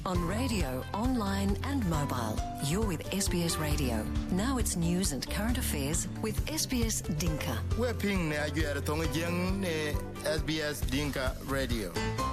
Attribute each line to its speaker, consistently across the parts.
Speaker 1: On radio, online and mobile. You're with SBS Radio. Now it's news and current affairs with SBS Dinka.
Speaker 2: We're ping ne ajuere tonga jeng ne SBS Dinka Radio.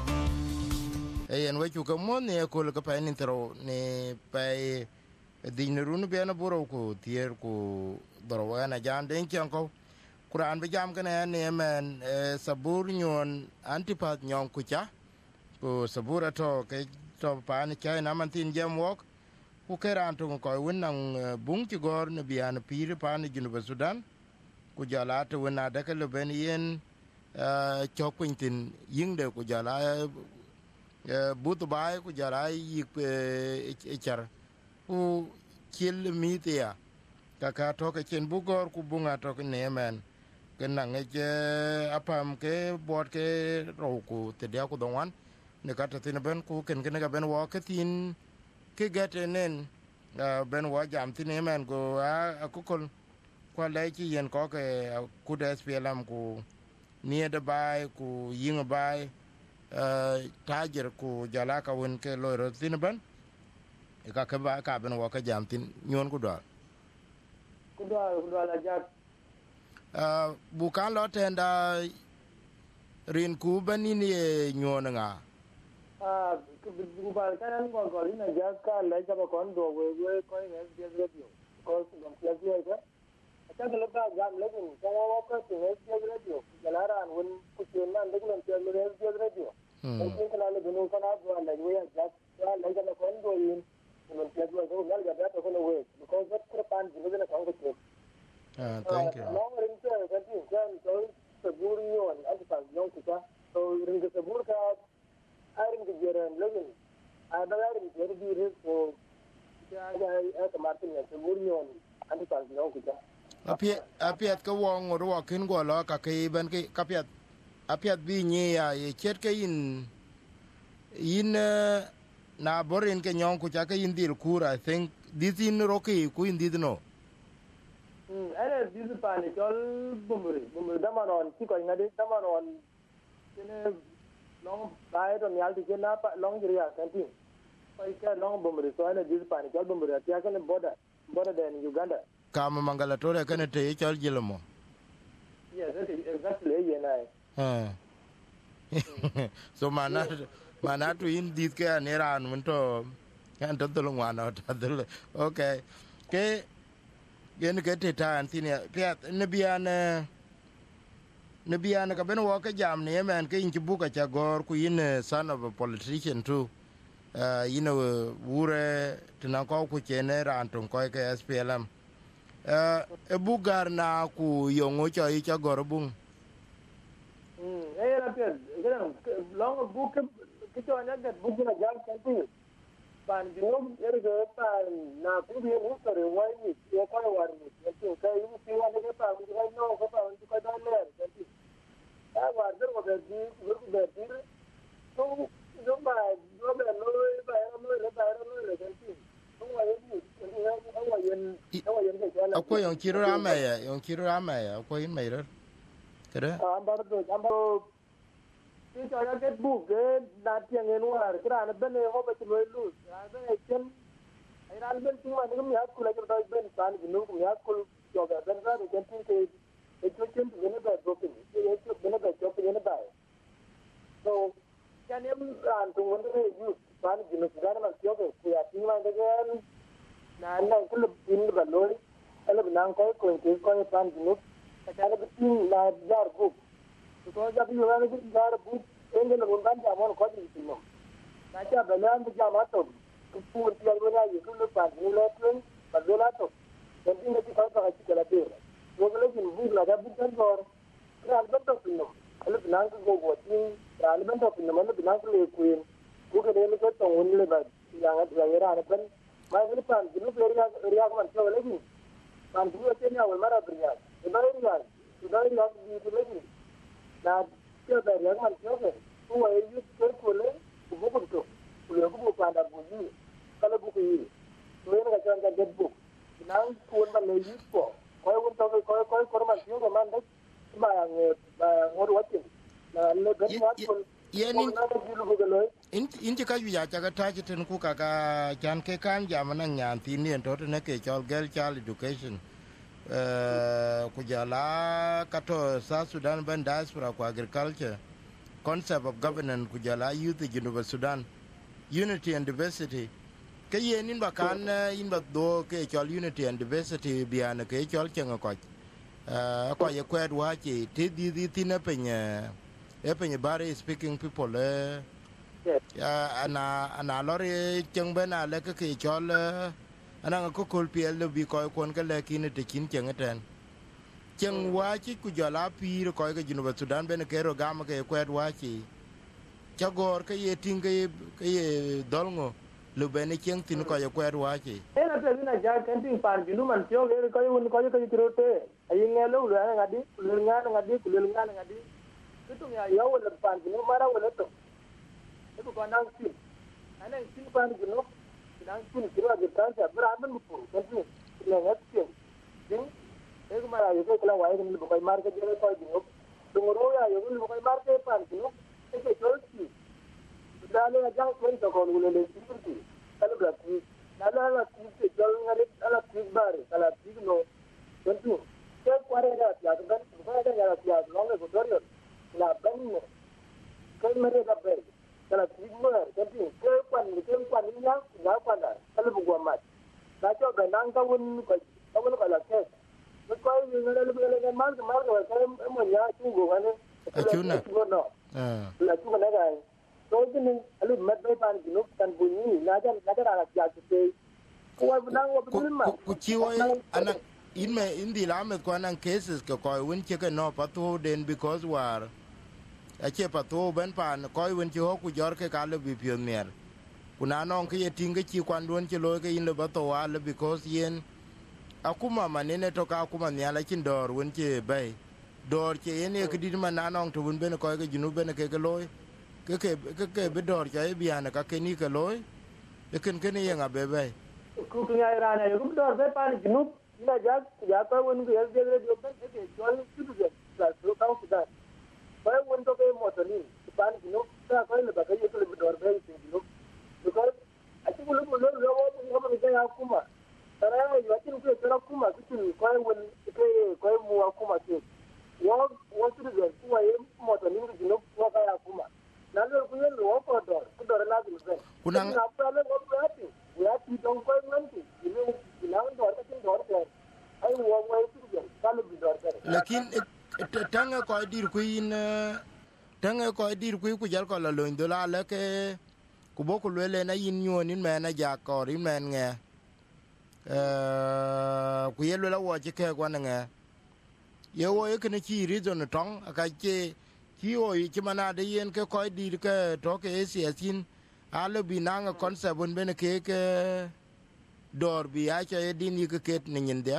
Speaker 2: En wechu ka mon ne ko ka pa ni tro ne pa dinrun be na buro ko tier ko dorwa na jan den ko Quran be jam kana ne men sabur nyon antipat nyon kucha ko sabura to ke to pa ni kai na man tin jam wok ku keran to ko wonnang bung ti gor ne bian pir pa ni junu Sudan ku jala to wona da ka le ben yen chokwin tin yingde ku jala butu bai ku jala yik char ku kil mitia ka to ka chen bugor ku bunga to ne men kenang je apam ke bot ke ro ku te dia ku donwan ne ka tin ben ku ken ga ben wa ka tin ke gatenen ben wa jam tin men go a ku kol kwa le chi yen ko ke ku des pelam ku nie de bai ku ying bai tajer ku jala ka won ke lo ro tin ben ka ka ba ka ben wa ka jam tin nyon ku do
Speaker 3: la jak
Speaker 2: bukan lo tenda rin ku bani ni nyon nga
Speaker 3: ku ba kan ko ni na jak ka la ja ba kon do we ko ne je radio ko su dom ya je ga ta ga ba jam le ni ka wa ko su ne je radio jala ran won ku ke nan de lan je radio ko ke la le no kana do la we ya jak la ja ba kon do yin non je do ga ga da to ko we because that ko pan ji ne ko ko
Speaker 2: thank you
Speaker 3: long ring ke ka ti kan to sabur yon adi pa yon kita to ring ke sabur ka aring ke jeran legen ada aring ke di re ko ya ga ka martin ya sabur yon adi pa yon kita
Speaker 2: apiat ka wong ro kin go lo ka ke ben ke kapiat apiat bi ni ya ye chet ke in na borin ke nyon ku cha ke in dil kura I think this in roki ku in did no
Speaker 3: ana dizu pani jol bumburi damanon ki ko ngade damanon kene long bai to nyal ti na pa long jiriya kantin pai ka long bumburi so ana dizu pani jol bumburi ya kan border in Uganda
Speaker 2: kama mangalatore kan te chol jilomo
Speaker 3: yes exactly yenai
Speaker 2: so mana tu in dit ke aneran mun to kan to longwana to okay ke gen ke te tan tin ya pet ne bian ka ben wo ka jam ne men ke in bu ka cha gor ku in son of a politician too wure tna ko ku chene ran ton ko ke SPLM e bugar na ku yongo cha I cha gor bung
Speaker 3: na pet gen long book ke to na get book na jam kantin pan jom ergo pan na ku bi usare wai ni ko ko war ni ke kai ni ti wa ne pa ni ga no ko pa ni ko da le ke ta wa der ko be di ko be di to do ba no le ke ti to wa ni wa yen ke ala
Speaker 2: ko yon kiro amaya ko in mai ro kere
Speaker 3: ambar ti to ya get book na tiang en war kra na ben ho ba ti lo lu ya ben chen ai ran ben ti wa ni mi ha ku la ga ben san ni no ku ya ku yo ga ben ra ke ti ke e to chen ti ne ba do ke e to ben ba to ke ne ba so kan em ran tu won de yu san ni no ga na yo ke ku ya ti ma de na ku lu bin ba lo ala ban ko ko pan ni no ka na bi na jar book because of you have to jar book engel no ban jamon ko di timo na cha banan bi jamato ku ti algo na yu lu pa ni le tren ba do la to den dinga ti ka ka ti kala te wo le jin bu la da bu tan gor ra ban to timo ala binan ko go ti ra ban to timo ala binan ko le ku ku ke de ko to un le ba ya ga ra na ban ma ni pan di lu ria ko man to le ni pan du te na wal mara briya e ba ria di le ni na ke da ya man ke ko wa yu ko le ku bu to ku le ku pa da bu ni kala bu yi to ne ga jan ga get bu na ku ba le yi ko won to ko man ti ko man da ba ngor wa ti na le ga ma ko
Speaker 2: yen in ti ka ju ya cha ta ten ku ka chan ke kan ja man nyan tin ni to ne ke chol girl child education ku jala ka to South Sudan ban diaspora ku agriculture concept of governance ku jala youth in Sudan unity and diversity ke yen in ba kan in ba do ke chol unity and diversity bian ke chol chen ko ye kwed wa chi ti di ti ne penye bari speaking people ana lori chen bena le ke chol ana ko kol pl bi ko kon ke le kin te kin chen ten chen wa chi ku jala pir ko ke jinu Sudan ben ke ro gam ke kwed wa chi chagor ke ye ting ke ye dolngo lu ben chen tin ko ye kwed wa chi
Speaker 3: ena te na ja camping pan jinu man tio ke ko un ko ke kirote ayi ngelo lu ngadi lu ngadi itu ya ya wala pan jinu mara wala to itu ko nang sin ana sin pan jinu nang sin kiro ga tan sa beraben bu kan ni le ngati ding e mara yo ke kala wai ni bu ko mar ke jere ko jinu dungro ya yo ni bu ko mar ke pan jinu e ke jolti dale ja ko to ko lu le sin kala bra ku ala ku jol ngare ala bar ala no tentu ke kware da ya kan ko da ya ya no le gotorio la banno ke mere da ber ala mar tentu ke kwan ni ya kwanda ala bu gwa mat na cho ga nan ka won ko la ke ko ni ngare le mar ko mo ya tu go ngane
Speaker 2: achuna
Speaker 3: la tu na ga so ni alu mat be pan jinu kan bunyi na ja ala ya ke
Speaker 2: ku chiwo ana in me indi la me ko anan cases ko win che ke no patu den because war a che patu ben pan ko win che ho ku jor ke ka le bi pioneer kuna non ke tinga chi kwan don che lo ke in le bato wa le because yen akuma manene to ka akuma nya la chin dor win che bay dor che yen e kidi man non to win ben ko ke junu ben ke loy ke be dor che bi ana ka ke ni ke loy e ken ye nga be
Speaker 3: kunya irana yo dor be pan jinu ina ja ko won ko yel jere do ben ke jol tudu je sa so ka ko da ba won to ke motoni pan jinu ta ko le ba ke yo le dor be jinu because ati ko lo wo ko ke ya kuma tara yo ati ko tara kuma kitu ko won ke ko mu kuma ke wo tudu je ko ye motoni jinu ko ka ya kuma na lo ko yo ko dor la jinu be kuna na pa le ko ati ya ti don ko nanti ini bilang dor ka dor ka ai wo wo ti je kalu bi dor ka
Speaker 2: lakin tanga ko dir ku in tanga ko dir ku jal ko la lo ndola la ke ku boku le na yin nyon in me na ja ko ri men nge ku yelo la wo ke ko na nge ye wo ye kene chi ri zon tong aka che chi o yi mana de yen ke ko dir ke to ke siasin alo bi nanga concept bun bene ke dor bi a cha edin yi ke ni nyindia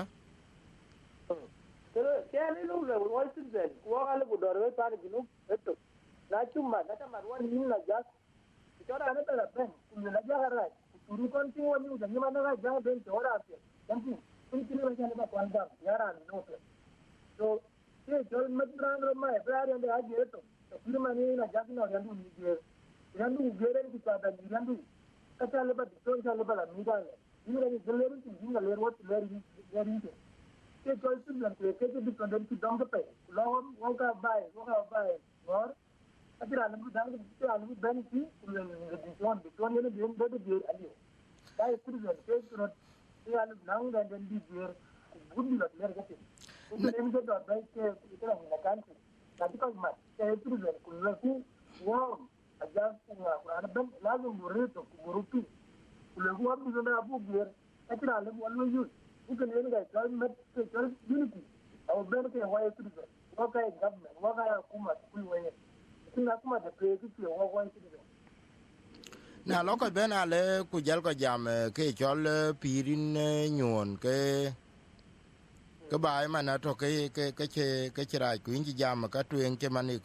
Speaker 3: pero ke ale lo le wo tin den ko ale bu dor we pa ni nu eto na chuma na ta marwan nin la ja chora ne ta ben ku la ja ra turu kon tin wo ni da ni mana ga ja ben chora se dan tin tin le ja ne ba kwan da yara ni no pe so ke jol madran ro mai bra ran da je to turu mani na ja no ran du ni je randu geren ki pada randu kata leba dikon sa leba la mida ni ra ni gelerin ki jinga ler wat ler ni ke ko tin lan ke dikon den ki dong pe lo wo ka bai ngor atira lan dang ki ala bu ben ki kulen dikon ni den de de ali dai kudu ke ro ya ala nang den di ber gudu la ler gati ko den de do bai ke itra ni kan ki tapi ko ma ke kudu kulen ku wow aja Quran ben lazim burito buruti kulegu abdu zona abu bier atira le wallo yu uken yen ga tal met tal unity aw ben ke waye tudu ko kay government wa ga kuma kul waye kina kuma da pe ki wa wa tudu
Speaker 2: na lo ko ben ale ku jal ko jam ke chol pirin nyon ke bai mana to ke chira ku inji jam ka tuen ke man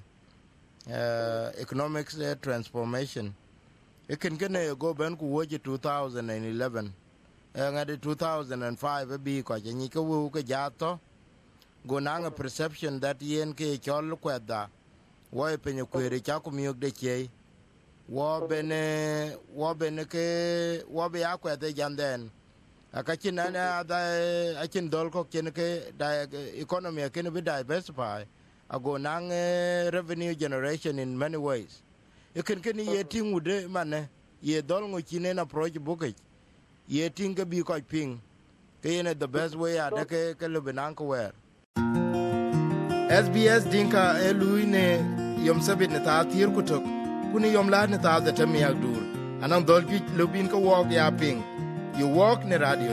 Speaker 2: economics transformation it can go ben ku woje 2011 ngade 2005 bi ko ni ko jato go nanga perception that yen ke chol kweda wo penyo kwere cha ku miok de che wo bene ke wo be akwa de janden akachin na da achin dol ko chen ke da economy ke be diversify ago nang revenue generation in many ways ken ye tingude mane ye dol ngo chine approach buke ye tinga bi ko ping ke ne the best way ada ke le benang ko wer SBS dinka eluine yom sabit ne ta tir kutok kuni yom la ne ta da tami agdur anan dol gi lubin ko walk ya ping you walk ne radio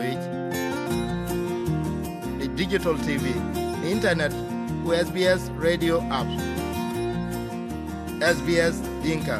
Speaker 2: the digital TV the internet with SBS radio app SBS dinka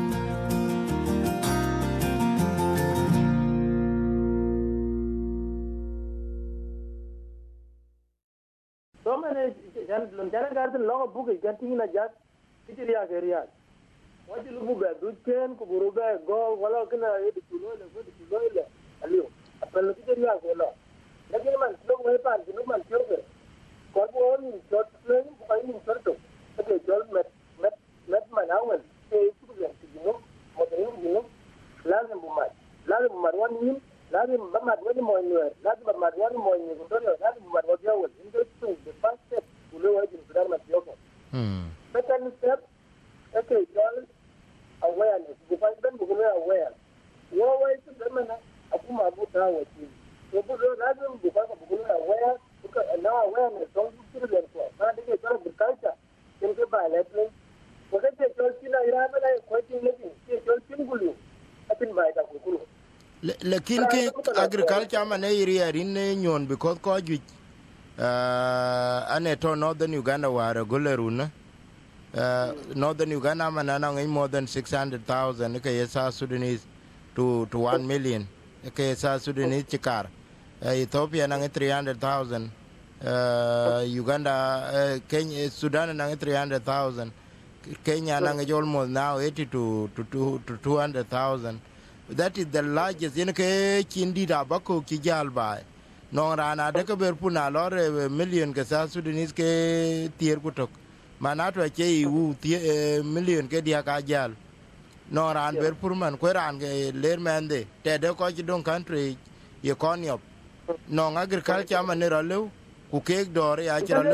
Speaker 3: so many jana garden long book getting na jat kitiria area what you look at do ken ku buruga go wala kana edu kulo aliyo apel kitiria gelo lakini man log mai pan no man tioge ko bo ni jot plan ko ni sorto ke jol met man awel ke ku ya tino mo tino lazim bumat wani lazim bamat wani mo ni lazim bamat wani mo ni ko lazim bamat wani awel in the first step ulo wa jin sudan ma tioge second step okay jol awareness the first step go aware wo wa itu zamana akuma buta wati ko bu lazim bu ka bu aware because now awareness don't do it for na de ke jol agriculture in ke ba letle ko ke jol kila ira ba ko tin le ke jol tingulu atin ba ta ko
Speaker 2: lekin ke agriculture mane area rin nyon because ko ju ane to northern Uganda ware goleruna northern Uganda manana ngai more than 600,000 ke yesa Sudanese to 1 million ke yesa Sudanese chikar Ethiopia nang 300,000 Uganda Kenya Sudan nang 300,000 Kenya nang almost now 80 to 200,000 that is the largest in ke chindi da bako ki jalba no rana de ke berpuna lor million ke sa Sudanese ke tier kutok manato ke u million ke dia ka jal no ran berpurman ko ran ke lermande te de ko ji don country ye konyop no agriculture man ralew ku ke dor ya chalew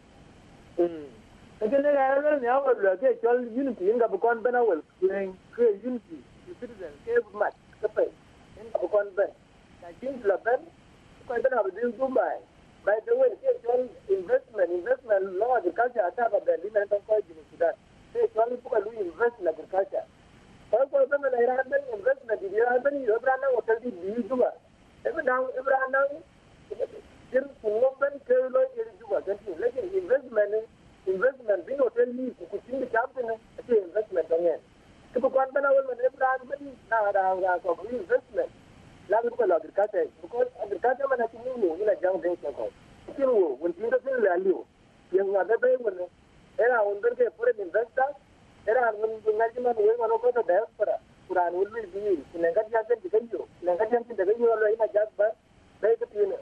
Speaker 3: again I ne awal ke chol unity inga bu kon benawel ke unity citizen ke mat ke pe inga bu kon ben na kin la ben ko ben abu din Dubai by the way ke chol investment law agriculture ata ba ben din tan ko ji Sudan ke chol bu ka lu invest in agriculture ko ben na ira ben investment di ira ben yo brana hotel di Dubai even now ibrana din ko ben ke lo iri Dubai kan lekin investment bin hotel ni ku tin da captain ake investment don yan ko ko bana wal ne brand bin na da ko investment la ko la agriculture because agriculture man ake ni na jang den ko kin wo won tin da tin la liyo yan ga da bai won era on der ke foreign investor era on ngaji man we man ko da diaspora kuran wul bi ni ne ga ja den digayo ne ga jan tin da gayo lo ina jabba bai ka tin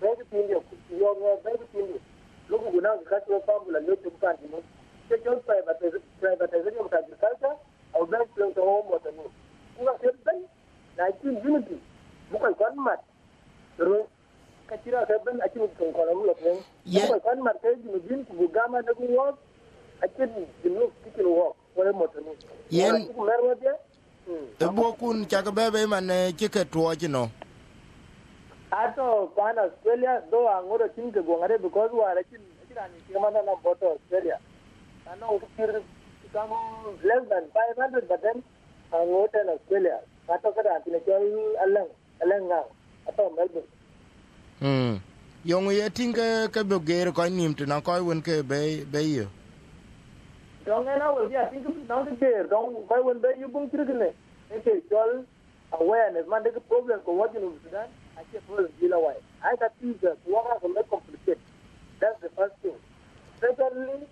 Speaker 3: yo bai ka tin lugu guna ka to fambula lo to kan ni ke jol privatization of agriculture au ben plan to home water ni kuma ke ben na kin unity bu ko kon mat ro ka tira ka ben a kin kon ko lo pen ko kon mat ke ni bin ku gama da ku wo a kin dinu kikin wo wala moto ni
Speaker 2: yen
Speaker 3: ku merwa de
Speaker 2: bo kun chaka bebe man ke to no
Speaker 3: ato pan Australia do angoro tin ke gongare because we are kin kirani kimana na boto Australia ano ukir kam less than 500 but then angoro in Australia ato kada tin ke alang ato Melbourne
Speaker 2: yong ye tinga ke boger ko nim tna ko won ke be yo
Speaker 3: dong na will be I think now the there dong ko won be you bung kirgne ke jol awareness man the problem ko what you Sudan I can't put it away. I got things that work out and complicated. That's the first thing. Secondly,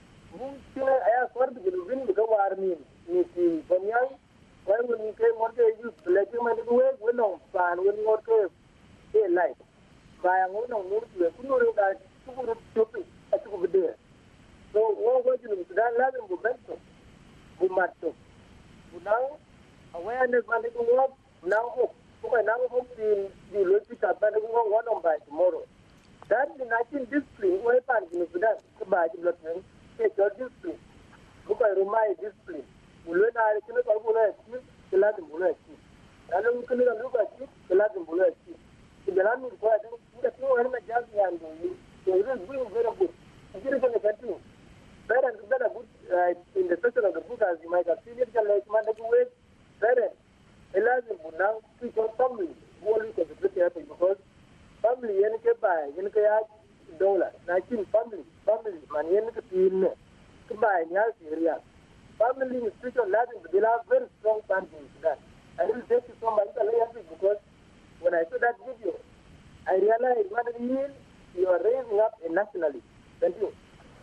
Speaker 3: I have heard the win because we are in Banyang. Why when you came on the youth, let him and the way, we don't plan, we don't go life. By a woman, move to a good that stupid, I took over there. So, wo go jinu Sudan lazim bu bento bu matto bu now awareness man ko wo now hope ko now hope the logic of man ko one on by tomorrow that the national discipline wo pan jinu Sudan ko ba ji lot ne ke jo discipline ko ko rumai discipline bu lo na kino ko bu na ki lazim bu na ki alu kino na lu ba ki lazim bu na ki jalan ni ko ada kita tu hari na jam yang ni so it is very very good it is going to continue better good in the section of the book as you might have seen it like man the way better elazim now to your family only to the because family yen ke ba yen ke ya dollar na kin family man yen ke tin ke ba ya serious family institution lazim to have very strong family that I will take you from my because when I saw that video, I realized what it means you are raising up a nationalist. Thank you.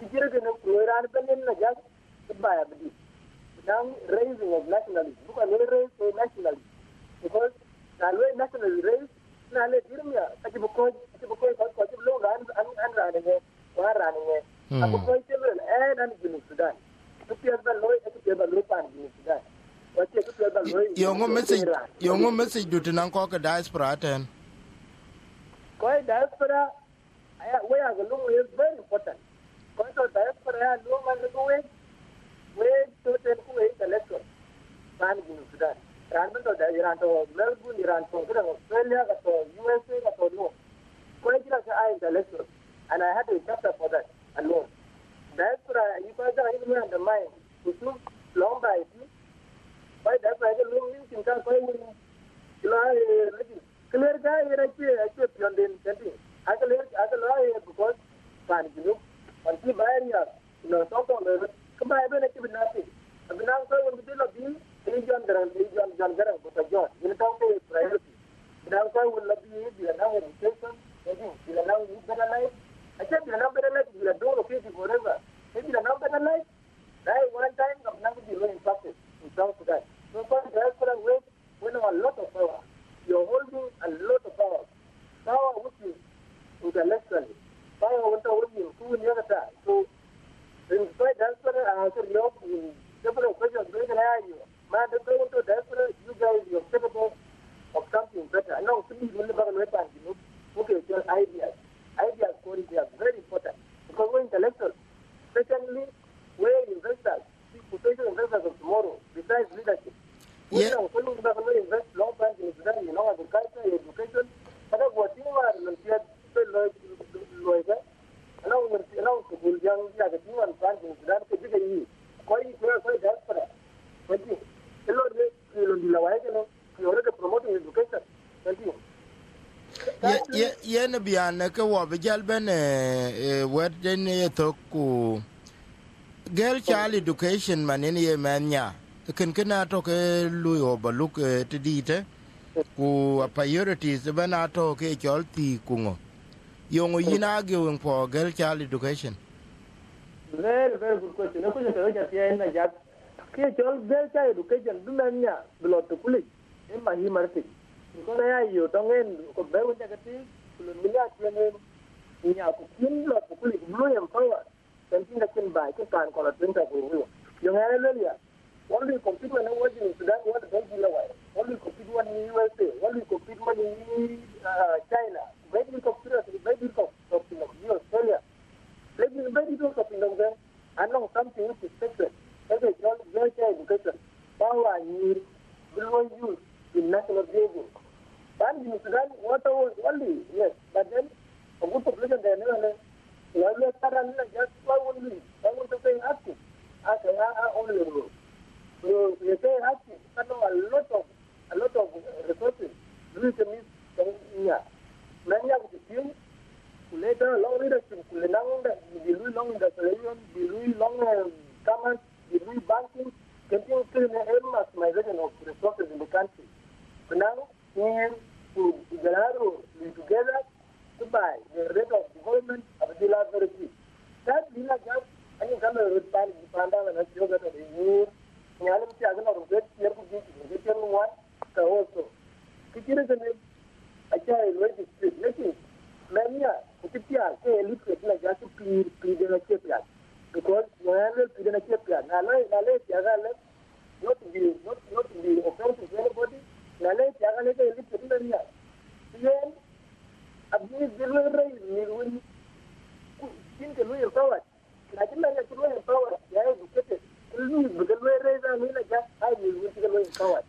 Speaker 3: Now raising of nationalism. Because we raise a nationalist. Because now we nationalist raise, now let Jeremia, I give a coach, low runs and running it, or running it. I put my children and in Sudan. To be a low, to be a low pan in Sudan.
Speaker 2: Yung message do tinang ko ka diaspora ten.
Speaker 3: Koi diaspora we are the long is very important. Koi to diaspora long man go we to ten ko the electoral man in Sudan. Ran to Iran to Melbourne, Iran to Australia, to USA, to no. Koi just I the electoral, and I had a chapter for that alone. Diaspora you guys are even undermine to long by why that's why the long in can find clear guy actually beyond the sending. I can because fan you know on the barrier talk on the come by nothing. I've been out on the bill of being John Garan, but a John in the priority. Now I will not be now education, you allow you better life. I said you're not better life, you're doing okay forever. Maybe you're not better life. That one time I'm not going to be in practice. South Sudan. So far, diaspora ways when a lot of power. You're holding a lot of power. Power which is intellectually. Power which is in the other side. So, in spite diaspora, I answer you several questions. Man, the go to diaspora, you guys, you're capable of something better. I know some people never weapons, you know. Okay, just ideas. Ideas, quality are very important. Because we're intellectual. Secondly, we're investors. Potential investors of tomorrow, besides leadership. We are going to invest long time in Sudan, you know, agriculture, education. But what you are in the now to build young and plants in Sudan to be a year. Quite diaspora. Thank you. Hello, you already promoting education. Thank you.
Speaker 2: Yeah, Nabiana, Kawabijal Ben, what then talk to. Girl child education man in ye mania can to lui overlook to dite ku priorities bana to ke cholti kungo yung yina arguing for girl child education.
Speaker 3: Very good question. No question to just in the jack. Ke chol girl child education do mania below to kuli in my market. Because I you don't end ko be won jagati kulumia tiene nya ku kin lo to kuli blue empower. Something that can buy, can call a drink of you. Young Australia, only compete when I was in Sudan, what the only compete one in USA, only compete one in China, very computers, very company of Australia. Let me very company of them. I know something which is secret. Every very education, power and will use in national building. And in Sudan, water only, yes, but then a good population there never. Just only, I want to say active. I only rule. So you say active, I know a lot of resources. Reason is many of the team later long leadership, long industrialization, long commerce, banking, continue to maximization of resources in the country. So now we to together to buy the rate of development of the laboratory. That is not just any kind of pandemic and a yoga of the year. In the other thing, I get here to get one. So also, kitchen is a child way to speak. Let me, many are, say, look at like just to plead in a chip. because when I look at the chip, not to be offensive to anybody. Nale Yagale is a little area. Then, abuse the raise me when think a little power. I think I can run power. I educated. Because we raise a little gap, I will with the way power.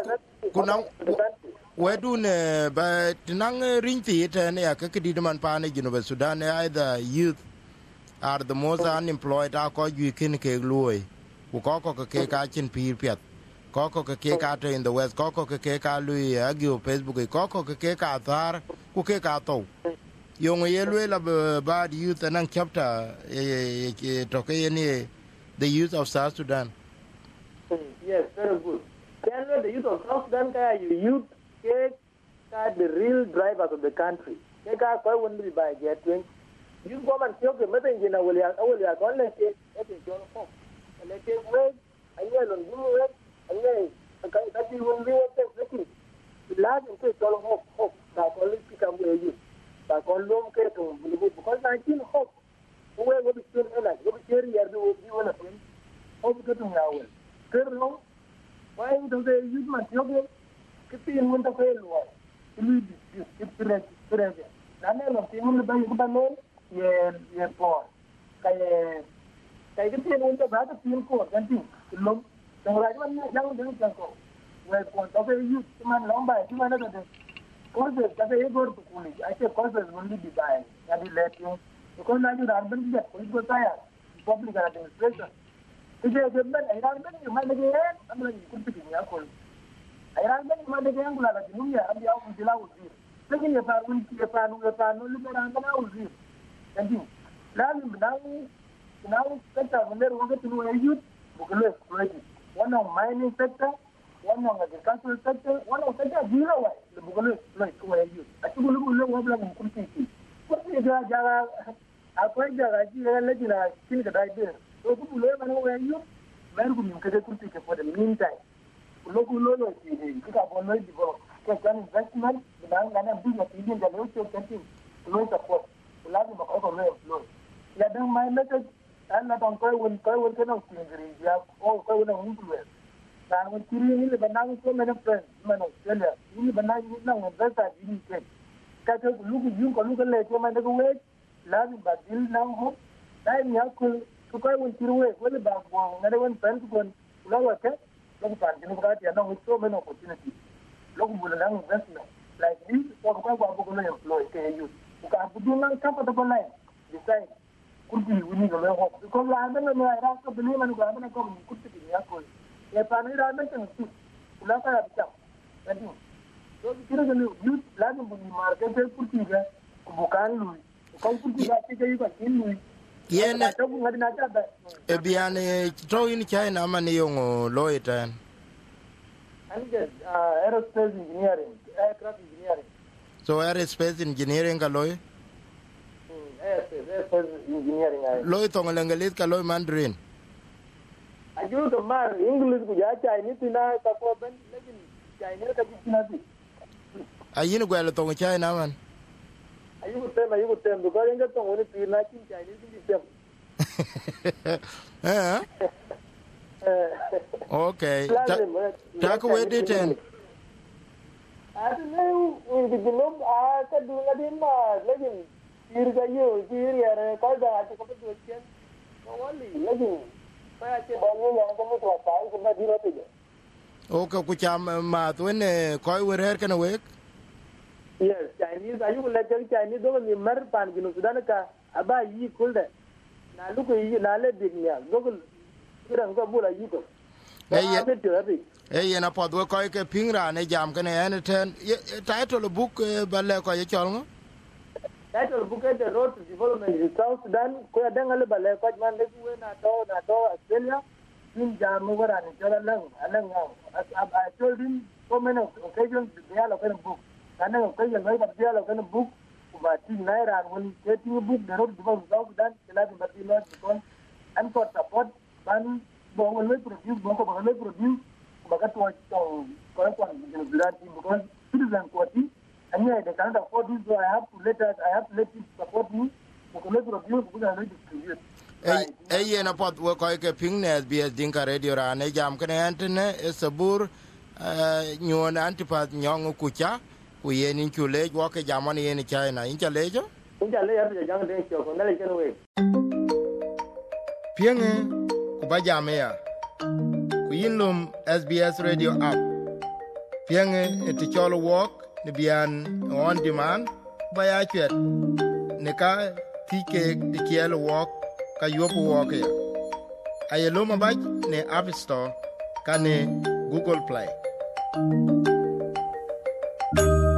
Speaker 2: Wedun but Nang Rinti and Yakadiman Pana University Sudan, either youth are the most unemployed. I call you Kinke Louis, who cock a cake in Piat, cock a cake out in the West, cock a cake out Louis, Agio, Facebook, cock a cake out there, who cake out. Young yellow bad youth and chapter Tokayani, the youth of South Sudan.
Speaker 3: Yes, very good. Tell the youth of South Sudan, youth. The real drivers of the country. They got quite one be by getting. You go and talk a message in a will have only take John Home. And they take work, and you don't do it, and that you will be taking. The last and take all hope, that only pick up where you. But all long care to believe because 19 hope. Whoever will be still alive, will be carrying you one of them. Hope to now. Colonel, why don't they use my children? Keeping one of the law. It's present. None of the Bannon, yeah, poor. I can see one of the team court and think, look, the right one, young Duncan, where point of a youth, man, long by 200 days. Courses that they go to college. I say courses only be buying, and he let you. Because now you're urban, political science, public administration. If you're a good man, I don't know you might again, I'm like, you could pick me up. I ran many money again, like the New Year, and the Alpha Zilla was here. Taking a fan, a fan, only better than I was here. And you, now, sector, when they wanted to know a youth, one on mining sector, one on agricultural sector, one on sector, zero way, the Bugalo like to a youth. I think we'll look over and compete. What is Jara? I find that I see a legend, I think that I did. So people live and over a youth, very good, you can compete for the meantime. Local law, pick up on investment, the bank and big opinion that also getting low support. The last of our way of law. Let them my message and not on Koi cannot injury. You have all Koi influence. Now, when you really banana so many friends, man, Australia, you banana now investor in UK. Catch up, look at you, look at later, man, the way, laughing, but still now hope. Time you have to Koi when you away, well about one, another one, friends, one, lower tech. Long time, you know, I know with so many opportunities. Local investment like this, for the Bible employ you. You can do not comfortable life. Besides, could be we need a little hope. Because I don't know, I have to believe and I'm going to come and put it in the apple. If I need, I mentioned it. Last I have come. Thank you. So, you land on the market, put you there, Bukan, come to the you can kill me.
Speaker 2: Yen Biane throw in China money young Loitan.
Speaker 3: And just aerospace engineering, aircraft engineering.
Speaker 2: So aerospace engineering Kaloy?
Speaker 3: Aerospace engineering.
Speaker 2: Loitong Langalit Kaloy Mandarin.
Speaker 3: I do the man English with Chinese in a couple of Chinese.
Speaker 2: Are you going to China man?
Speaker 3: I would tell because I got only Chinese in
Speaker 2: the okay. Talk away the 10.
Speaker 3: I don't know. I can do nothing. Legend. Here's a you. Here, call that. Only legend.
Speaker 2: Okay, Kucham Mat when Koi were here can awake.
Speaker 3: Yes, Chinese. Are you like Chinese? Don't be Merpan, Sudanaka, Aba ye cool that. Now look at you, now let it me. Google, you don't go bull a you.
Speaker 2: Hey, and a pod work like a pingra and a jam can end title a book, Balako Yachong.
Speaker 3: Title book at the road to development in South Sudan, Kuadangal Balako, man, Nato, Australia, in Jam over and I told him so many occasions they are a book. And then occasion made a deal of a book about Naira and when getting a book, the road to South Sudan, the last but the last because and for support, and will produce, but watch because citizen quality, and yeah, they cannot afford this, so I have to let it support me, because let's produce, because I need to distribute.
Speaker 2: Yena pot wo ko ke ping ne SBS Dinka Radio ra ne jam kene antene sabur nyon antipat nyong kucha ku yeni chule wo ke jamani yeni China in chale jo
Speaker 3: ya jang de cho ko ne ken we
Speaker 2: pienge ku ba jame ya ku yinlum SBS Radio app pienge et cholo walk ne bian on demand ba ya chet ne ka tike de kielo walk ka yopo walk ya ayelo mabaj ne App Store ka ne Google Play.